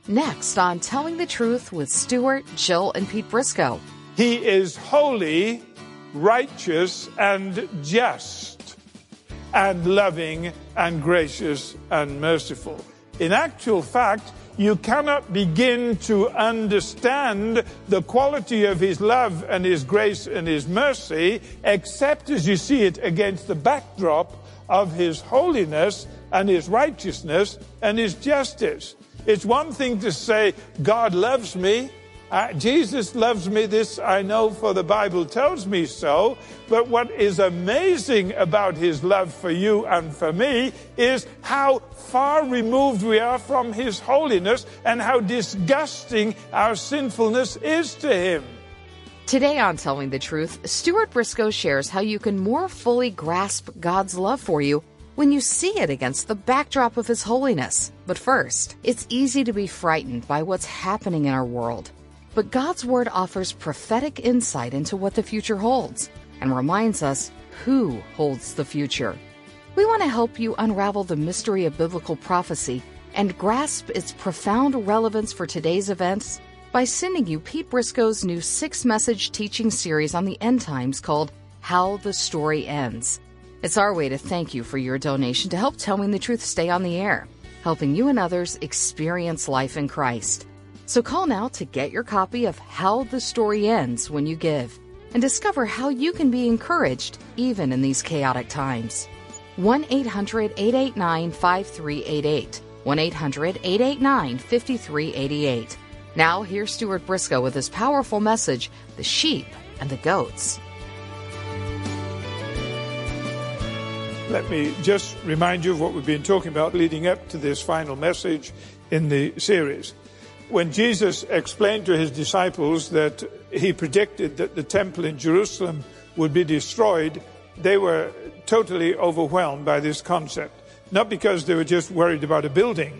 Next on Telling the Truth with Stuart, Jill, and Pete Briscoe. He is holy, righteous, and just, and loving, and gracious, and merciful. In actual fact, you cannot begin to understand the quality of his love and his grace and his mercy except as you see it against the backdrop of his holiness and his righteousness and his justice. It's one thing to say, God loves me. Jesus loves me, this I know, for the Bible tells me so. But what is amazing about his love for you and for me is how far removed we are from his holiness and how disgusting our sinfulness is to him. Today on Telling the Truth, Stuart Briscoe shares how you can more fully grasp God's love for you when you see it against the backdrop of his holiness. But first, it's easy to be frightened by what's happening in our world. But God's Word offers prophetic insight into what the future holds and reminds us who holds the future. We want to help you unravel the mystery of biblical prophecy and grasp its profound relevance for today's events by sending you Pete Briscoe's new 6-message teaching series on the end times called How the Story Ends. It's our way to thank you for your donation to help Telling the Truth stay on the air, helping you and others experience life in Christ. So call now to get your copy of How the Story Ends when you give, and discover how you can be encouraged even in these chaotic times. 1-800-889-5388. 1-800-889-5388. Now here's Stuart Briscoe with his powerful message, The Sheep and the Goats. Let me just remind you of what we've been talking about leading up to this final message in the series. When Jesus explained to his disciples that he predicted that the temple in Jerusalem would be destroyed, they were totally overwhelmed by this concept. Not because they were just worried about a building,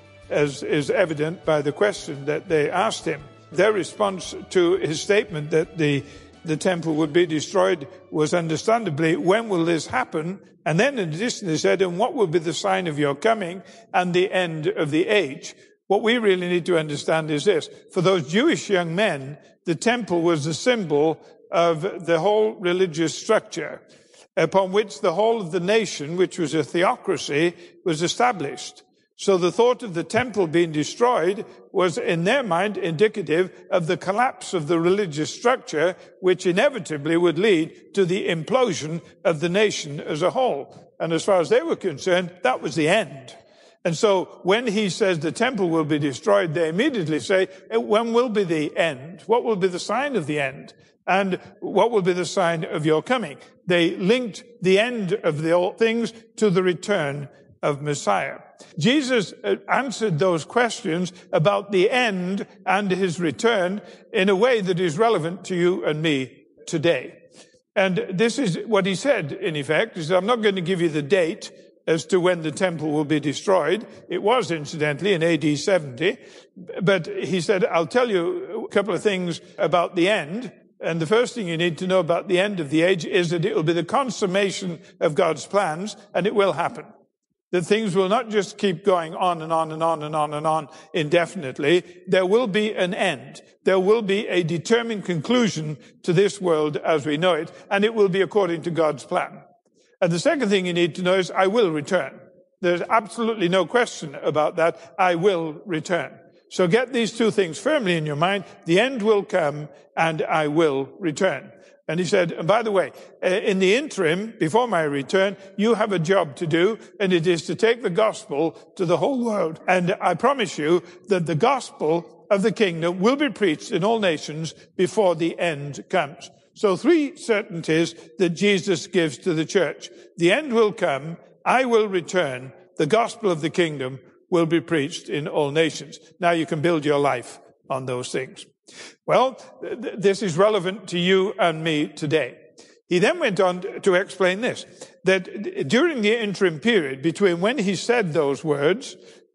as is evident by the question that they asked him. Their response to his statement that the temple would be destroyed was understandably, when will this happen? And then in addition they said, and what will be the sign of your coming and the end of the age? What we really need to understand is this. For those Jewish young men, the temple was the symbol of the whole religious structure upon which the whole of the nation, which was a theocracy, was established. So the thought of the temple being destroyed was, in their mind, indicative of the collapse of the religious structure, which inevitably would lead to the implosion of the nation as a whole. And as far as they were concerned, that was the end. And so when he says the temple will be destroyed, they immediately say, when will be the end? What will be the sign of the end? And what will be the sign of your coming? They linked the end of all things to the return of Messiah. Jesus answered those questions about the end and his return in a way that is relevant to you and me today. And this is what he said, in effect. He said, I'm not going to give you the date as to when the temple will be destroyed. It was, incidentally, in AD 70. But he said, I'll tell you a couple of things about the end. And the first thing you need to know about the end of the age is that it will be the consummation of God's plans, and it will happen. That things will not just keep going on and on and on and on and on indefinitely. There will be an end. There will be a determined conclusion to this world as we know it, and it will be according to God's plan. And the second thing you need to know is I will return. There's absolutely no question about that. I will return. So get these two things firmly in your mind. The end will come and I will return. And he said, and by the way, in the interim, before my return, you have a job to do, and it is to take the gospel to the whole world. And I promise you that the gospel of the kingdom will be preached in all nations before the end comes. So 3 certainties that Jesus gives to the church. The end will come, I will return, the gospel of the kingdom will be preached in all nations. Now you can build your life on those things. Well, this is relevant to you and me today. He then went on to explain this, that during the interim period between when he said those words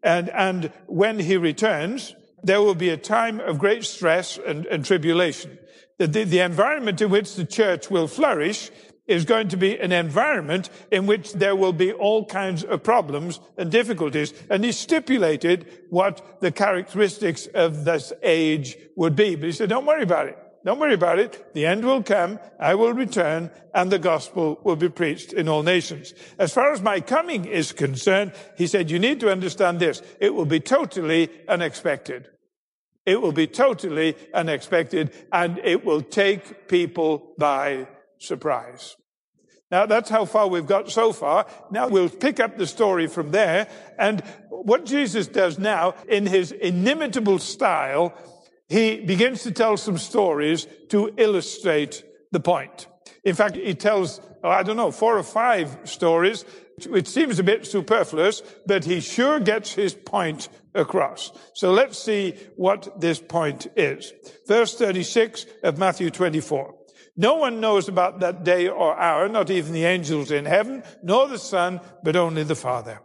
and when he returns, there will be a time of great stress and tribulation. The environment in which the church will flourish is going to be an environment in which there will be all kinds of problems and difficulties. And he stipulated what the characteristics of this age would be. But he said, don't worry about it. Don't worry about it. The end will come. I will return, and the gospel will be preached in all nations. As far as my coming is concerned, he said, you need to understand this. It will be totally unexpected. It will be totally unexpected, and it will take people by surprise. Now, that's how far we've got so far. Now we'll pick up the story from there. And what Jesus does now, in his inimitable style, he begins to tell some stories to illustrate the point. In fact, he tells, 4 or 5 stories, which seems a bit superfluous, but he sure gets his point across. So let's see what this point is. Verse 36 of Matthew 24. No one knows about that day or hour, not even the angels in heaven, nor the Son, but only the Father.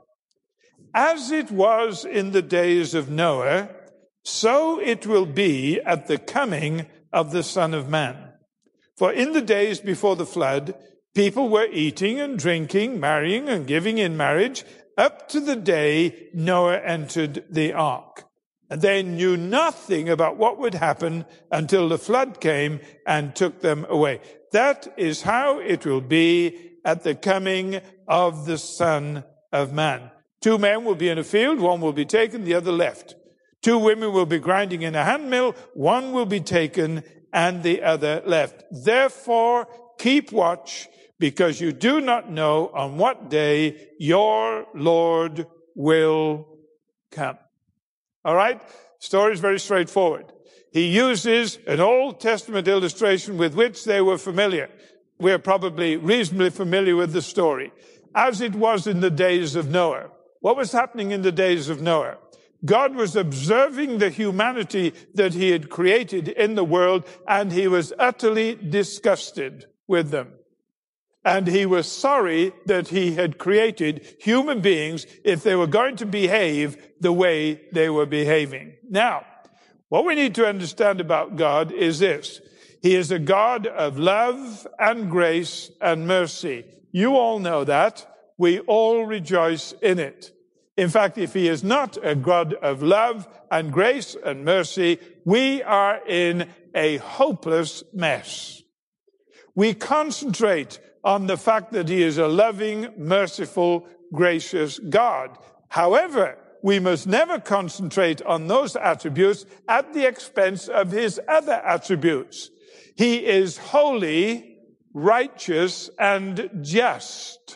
As it was in the days of Noah, so it will be at the coming of the Son of Man. For in the days before the flood, people were eating and drinking, marrying and giving in marriage, up to the day Noah entered the ark. And they knew nothing about what would happen until the flood came and took them away. That is how it will be at the coming of the Son of Man. 2 men will be in a field, one will be taken, the other left. 2 women will be grinding in a handmill, one will be taken and the other left. Therefore, keep watch, because you do not know on what day your Lord will come. All right? Story is very straightforward. He uses an Old Testament illustration with which they were familiar. We're probably reasonably familiar with the story. As it was in the days of Noah. What was happening in the days of Noah? God was observing the humanity that he had created in the world, and he was utterly disgusted with them. And he was sorry that he had created human beings if they were going to behave the way they were behaving. Now, what we need to understand about God is this. He is a God of love and grace and mercy. You all know that. We all rejoice in it. In fact, if he is not a God of love and grace and mercy, we are in a hopeless mess. We concentrate on the fact that he is a loving, merciful, gracious God. However, we must never concentrate on those attributes at the expense of his other attributes. He is holy, righteous, and just,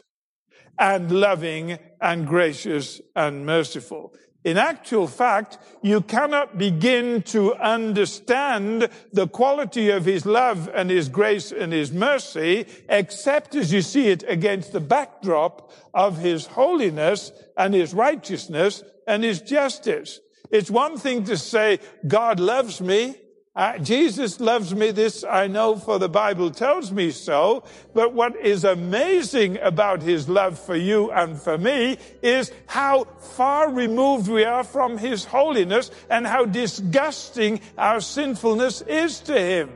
and loving, and gracious, and merciful. In actual fact, you cannot begin to understand the quality of his love and his grace and his mercy except as you see it against the backdrop of his holiness and his righteousness and his justice. It's one thing to say, God loves me. Jesus loves me, this I know, for the Bible tells me so. But what is amazing about his love for you and for me is how far removed we are from his holiness and how disgusting our sinfulness is to him.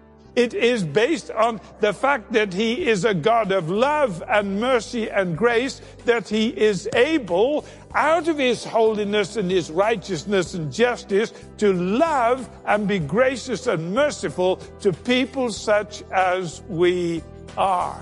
It is based on the fact that he is a God of love and mercy and grace, that he is able, out of his holiness and his righteousness and justice, to love and be gracious and merciful to people such as we are.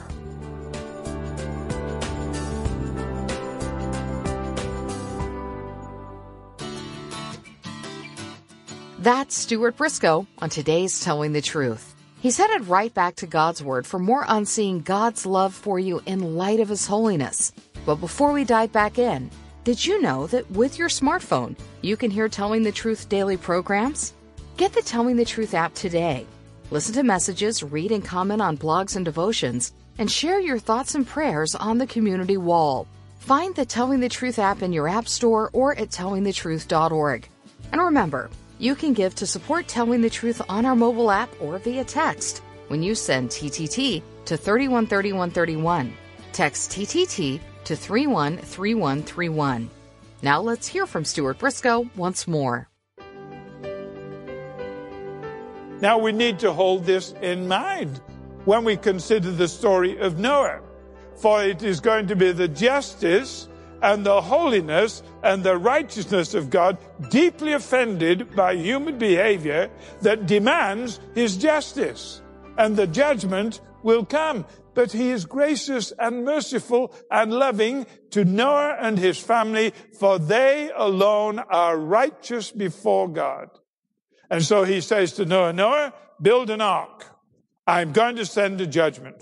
That's Stuart Briscoe on today's Telling the Truth. He's headed right back to God's Word for more on seeing God's love for you in light of His holiness. But before we dive back in, did you know that with your smartphone, you can hear Telling the Truth daily programs? Get the Telling the Truth app today. Listen to messages, read and comment on blogs and devotions, and share your thoughts and prayers on the community wall. Find the Telling the Truth app in your app store or at tellingthetruth.org. And remember, you can give to support Telling the Truth on our mobile app or via text when you send TTT to 313131. Text TTT to 313131. Now let's hear from Stuart Briscoe once more. Now we need to hold this in mind. when we consider the story of Noah. For it is going to be the justice and the holiness and the righteousness of God, deeply offended by human behavior, that demands his justice. And the judgment will come. But he is gracious and merciful and loving to Noah and his family, for they alone are righteous before God. And so he says to Noah, Noah, build an ark. I'm going to send a judgment.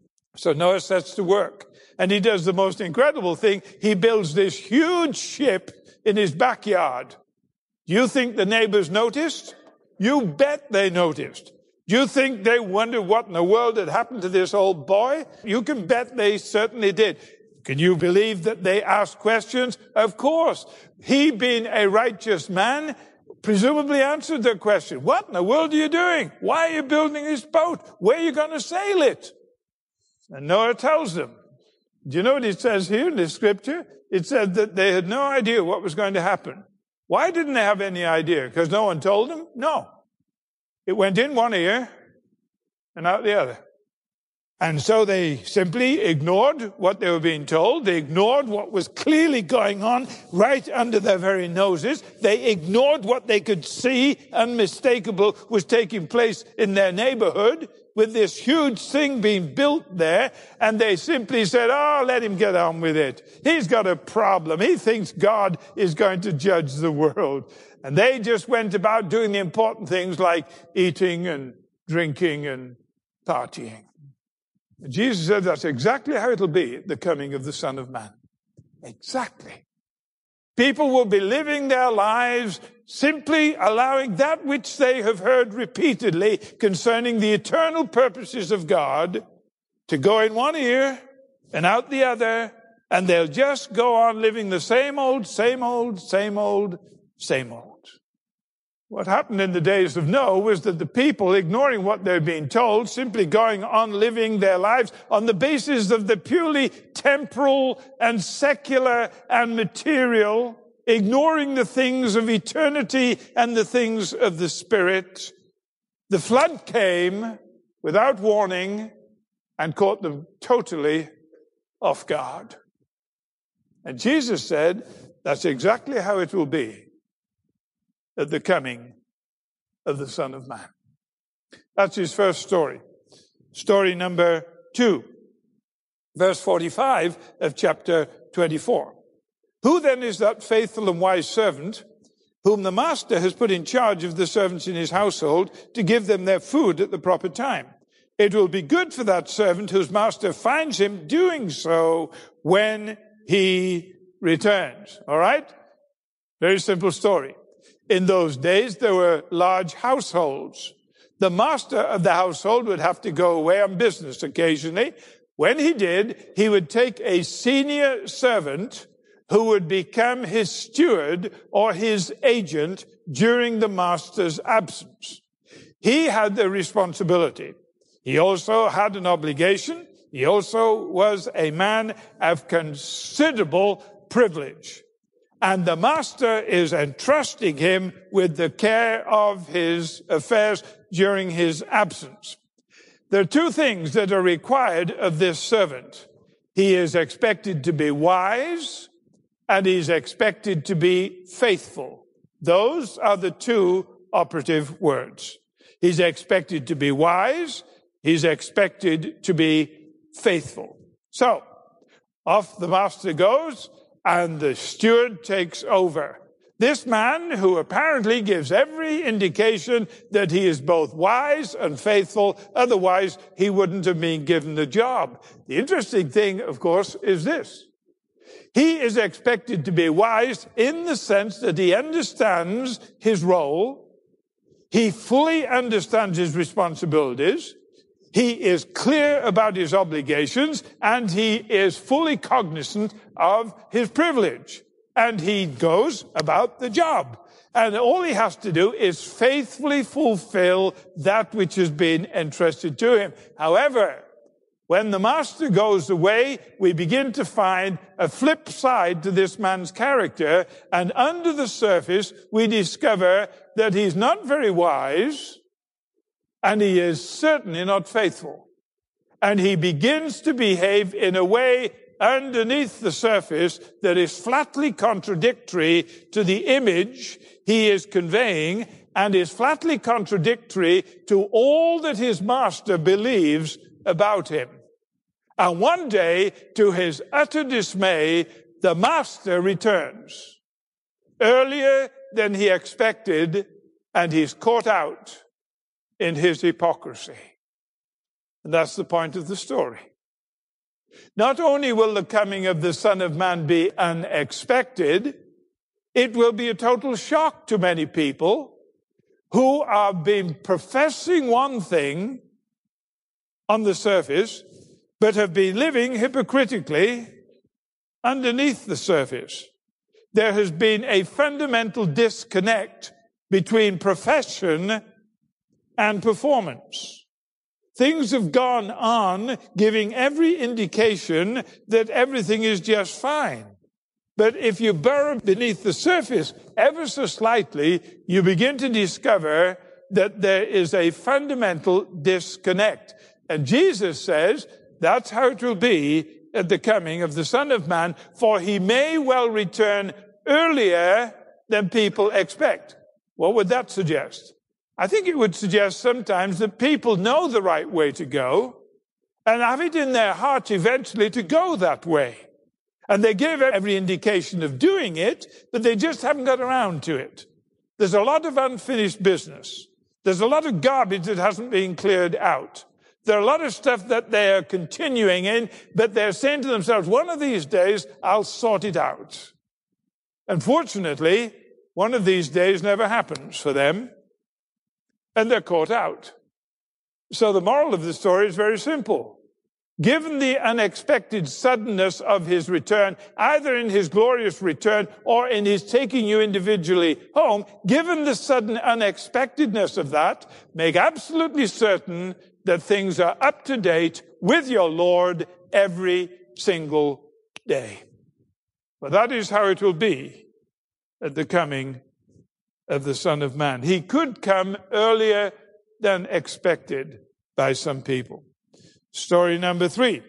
So Noah sets to work. And he does the most incredible thing. He builds this huge ship in his backyard. Do you think the neighbors noticed? You bet they noticed. Do you think they wondered what in the world had happened to this old boy? You can bet they certainly did. Can you believe that they asked questions? Of course. He, being a righteous man, presumably answered their question. What in the world are you doing? Why are you building this boat? Where are you going to sail it? And Noah tells them. Do you know what it says here in this scripture? It said that they had no idea what was going to happen. Why didn't they have any idea? Because no one told them? No. It went in one ear and out the other. And so they simply ignored what they were being told. They ignored what was clearly going on right under their very noses. They ignored what they could see unmistakable was taking place in their neighborhood with this huge thing being built there. And they simply said, oh, let him get on with it. He's got a problem. He thinks God is going to judge the world. And they just went about doing the important things like eating and drinking and partying. Jesus said that's exactly how it'll be at the coming of the Son of Man. Exactly. People will be living their lives simply allowing that which they have heard repeatedly concerning the eternal purposes of God to go in one ear and out the other, and they'll just go on living the same old, same old, same old, same old. What happened in the days of Noah was that the people, ignoring what they're being told, simply going on living their lives on the basis of the purely temporal and secular and material, ignoring the things of eternity and the things of the Spirit. The flood came without warning and caught them totally off guard. And Jesus said, that's exactly how it will be at the coming of the Son of Man. That's his first story. Story number 2, verse 45 of chapter 24. Who then is that faithful and wise servant whom the master has put in charge of the servants in his household to give them their food at the proper time? It will be good for that servant whose master finds him doing so when he returns. All right? Very simple story. In those days, there were large households. The master of the household would have to go away on business occasionally. When he did, he would take a senior servant who would become his steward or his agent during the master's absence. He had the responsibility. He also had an obligation. He also was a man of considerable privilege. And the master is entrusting him with the care of his affairs during his absence. There are two things that are required of this servant. He is expected to be wise, and he's expected to be faithful. Those are the two operative words. He's expected to be wise. He's expected to be faithful. So, off the master goes, and the steward takes over. This man, who apparently gives every indication that he is both wise and faithful, otherwise he wouldn't have been given the job. The interesting thing, of course, is this. He is expected to be wise in the sense that he understands his role. He fully understands his responsibilities. He is clear about his obligations, and he is fully cognizant of his privilege. And he goes about the job. And all he has to do is faithfully fulfill that which has been entrusted to him. However, when the master goes away, we begin to find a flip side to this man's character. And under the surface, we discover that he's not very wise, and he is certainly not faithful. and he begins to behave in a way underneath the surface that is flatly contradictory to the image he is conveying and is flatly contradictory to all that his master believes about him. And one day, to his utter dismay, the master returns earlier than he expected, and he's caught out in his hypocrisy. And that's the point of the story. Not only will the coming of the Son of Man be unexpected, it will be a total shock to many people who have been professing one thing on the surface, but have been living hypocritically underneath the surface. There has been a fundamental disconnect between profession and performance. Things have gone on giving every indication that everything is just fine. But if you burrow beneath the surface ever so slightly, you begin to discover that there is a fundamental disconnect. And Jesus says that's how it will be at the coming of the Son of Man, for he may well return earlier than people expect. What would that suggest? I think it would suggest sometimes that people know the right way to go and have it in their heart eventually to go that way. And they give every indication of doing it, but they just haven't got around to it. There's a lot of unfinished business. There's a lot of garbage that hasn't been cleared out. There are a lot of stuff that they are continuing in, but they're saying to themselves, one of these days, I'll sort it out. Unfortunately, one of these days never happens for them, and they're caught out. So the moral of the story is very simple. Given the unexpected suddenness of his return, either in his glorious return or in his taking you individually home, given the sudden unexpectedness of that, make absolutely certain that things are up to date with your Lord every single day. For that is how it will be at the coming of the Son of Man. He could come earlier than expected by some people. Story number 3.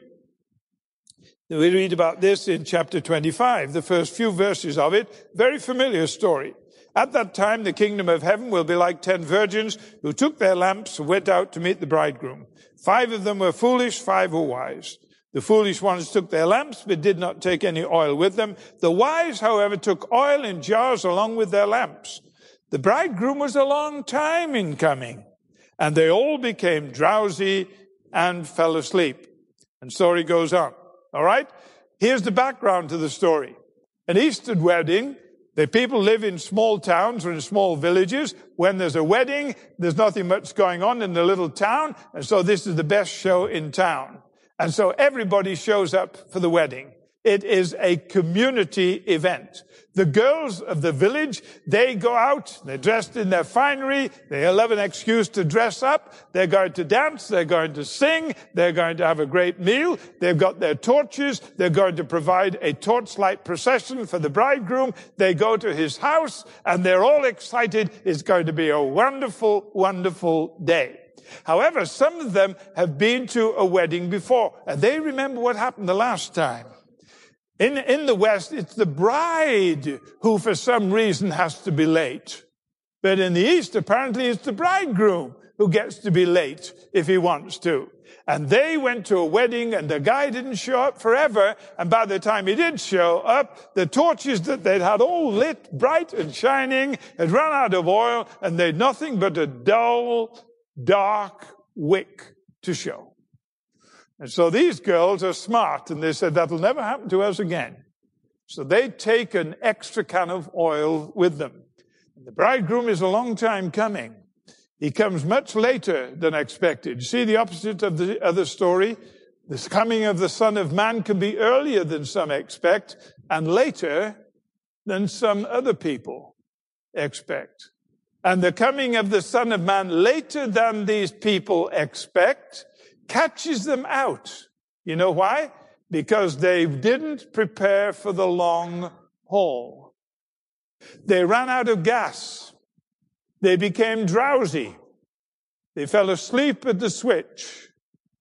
We read about this in chapter 25, the first few verses of it. Very familiar story. At that time, the kingdom of heaven will be like 10 virgins who took their lamps and went out to meet the bridegroom. 5 of them were foolish, 5 were wise. The foolish ones took their lamps, but did not take any oil with them. The wise, however, took oil in jars along with their lamps. The bridegroom was a long time in coming, and they all became drowsy and fell asleep. And story goes on. All right? Here's the background to the story. An Easter wedding. The people live in small towns or in small villages. When there's a wedding, there's nothing much going on in the little town, and so this is the best show in town. And so everybody shows up for the wedding. It is a community event. The girls of the village, they go out, they're dressed in their finery, they love an excuse to dress up, they're going to dance, they're going to sing, they're going to have a great meal, they've got their torches, they're going to provide a torchlight procession for the bridegroom, they go to his house, and they're all excited. It's going to be a wonderful, wonderful day. However, some of them have been to a wedding before, and they remember what happened the last time. In the West, it's the bride who for some reason has to be late. But in the East, apparently it's the bridegroom who gets to be late if he wants to. And they went to a wedding, and the guy didn't show up forever. And by the time he did show up, the torches that they'd had all lit bright and shining had run out of oil, and they'd nothing but a dull, dark wick to show. And so these girls are smart, and they said, that'll never happen to us again. So they take an extra can of oil with them. And the bridegroom is a long time coming. He comes much later than expected. You see the opposite of the other story? This coming of the Son of Man can be earlier than some expect, and later than some other people expect. And the coming of the Son of Man later than these people expect catches them out. You know why? Because they didn't prepare for the long haul. They ran out of gas. They became drowsy. They fell asleep at the switch.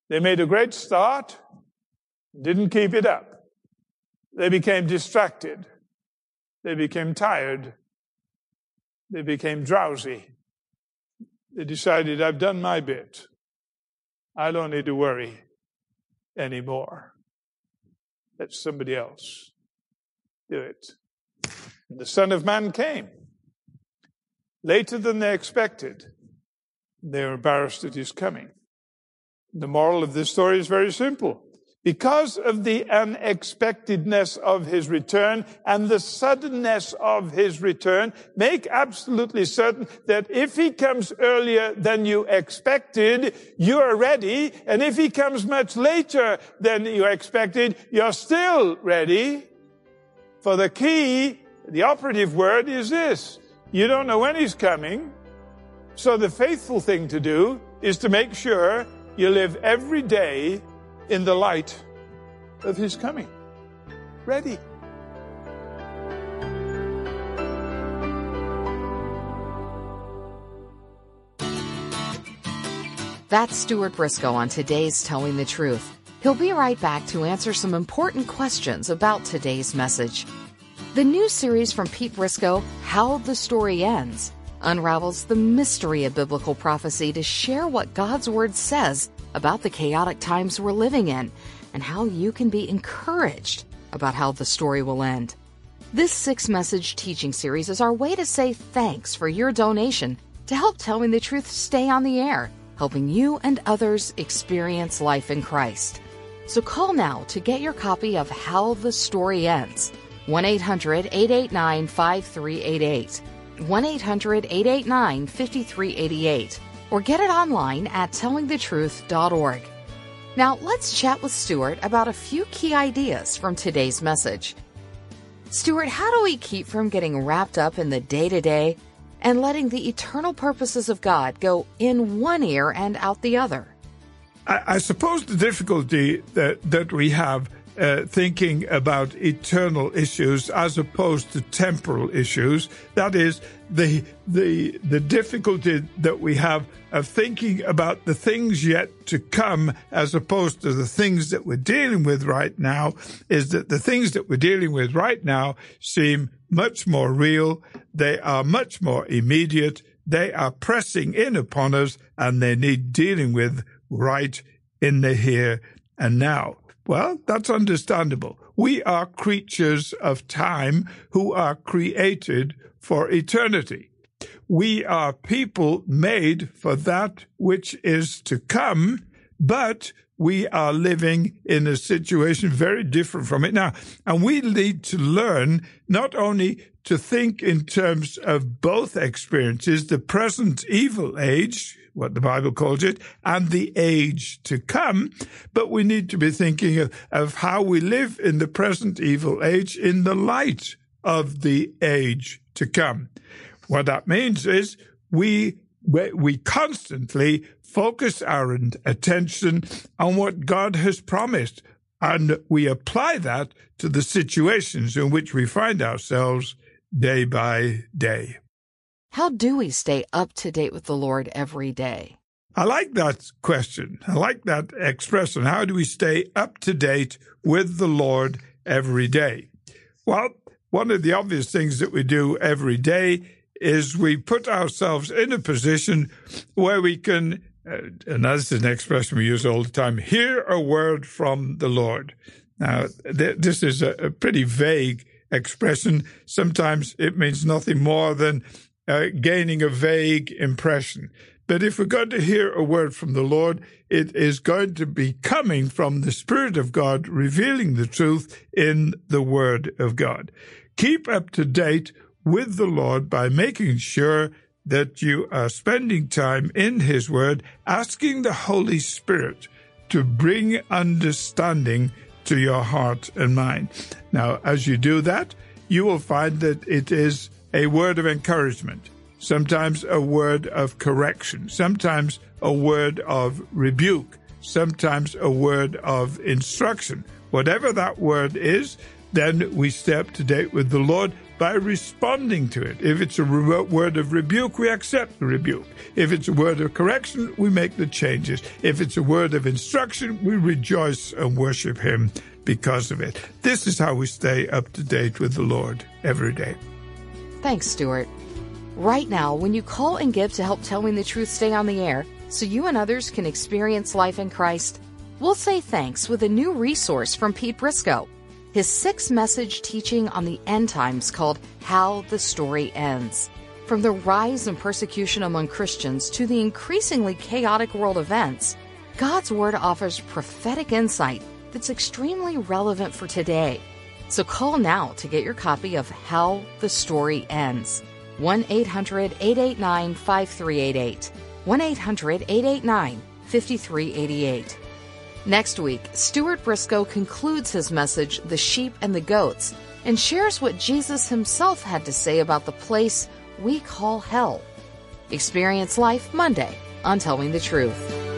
They made a great start, didn't keep it up. They became distracted. They became tired. They became drowsy. They decided, I've done my bit. I don't need to worry anymore. Let somebody else do it. And the Son of Man came later than they expected. They were embarrassed at his coming. The moral of this story is very simple. Because of the unexpectedness of his return and the suddenness of his return, make absolutely certain that if he comes earlier than you expected, you are ready. And if he comes much later than you expected, you're still ready. For the key, the operative word is this. You don't know when he's coming. So the faithful thing to do is to make sure you live every day in the light of his coming. Ready. That's Stuart Briscoe on today's Telling the Truth. He'll be right back to answer some important questions about today's message. The new series from Pete Briscoe, How the Story Ends, unravels the mystery of biblical prophecy to share what God's Word says about the chaotic times we're living in and how you can be encouraged about how the story will end. This 6-message teaching series is our way to say thanks for your donation to help Telling the Truth stay on the air, helping you and others experience life in Christ. So call now to get your copy of How the Story Ends. 1-800-889-5388. 1-800-889-5388. Or get it online at tellingthetruth.org. Now, let's chat with Stuart about a few key ideas from today's message. Stuart, how do we keep from getting wrapped up in the day-to-day and letting the eternal purposes of God go in one ear and out the other? I suppose the difficulty that we have thinking about eternal issues as opposed to temporal issues, that is, the difficulty that we have of thinking about the things yet to come as opposed to the things that we're dealing with right now, is that the things that we're dealing with right now seem much more real, they are much more immediate, they are pressing in upon us, and they need dealing with right in the here and now. Well, that's understandable. We are creatures of time who are created for eternity. We are people made for that which is to come, but we are living in a situation very different from it now. And we need to learn not only to think in terms of both experiences, the present evil age, what the Bible calls it, and the age to come, but we need to be thinking of how we live in the present evil age in the light of the age to come. What that means is we constantly focus our attention on what God has promised, and we apply that to the situations in which we find ourselves day by day. How do we stay up to date with the Lord every day? I like that question. I like that expression. How do we stay up to date with the Lord every day? Well, one of the obvious things that we do every day is we put ourselves in a position where we can, and that's an expression we use all the time, hear a word from the Lord. Now, this is a pretty vague expression. Sometimes it means nothing more than gaining a vague impression. But if we're going to hear a word from the Lord, it is going to be coming from the Spirit of God, revealing the truth in the Word of God. Keep up to date with the Lord by making sure that you are spending time in His Word, asking the Holy Spirit to bring understanding to your heart and mind. Now, as you do that, you will find that it is a word of encouragement, sometimes a word of correction, sometimes a word of rebuke, sometimes a word of instruction. Whatever that word is, then we stay up to date with the Lord by responding to it. If it's a word of rebuke, we accept the rebuke. If it's a word of correction, we make the changes. If it's a word of instruction, we rejoice and worship him because of it. This is how we stay up to date with the Lord every day. Thanks, Stuart. Right now, when you call and give to help Telling the Truth stay on the air so you and others can experience life in Christ, we'll say thanks with a new resource from Pete Briscoe. His 6-message teaching on the end times called How the Story Ends. From the rise and persecution among Christians to the increasingly chaotic world events, God's Word offers prophetic insight that's extremely relevant for today. So call now to get your copy of How the Story Ends. 1-800-889-5388. 1-800-889-5388. Next week, Stuart Briscoe concludes his message, The Sheep and the Goats, and shares what Jesus himself had to say about the place we call hell. Experience life Monday on Telling the Truth.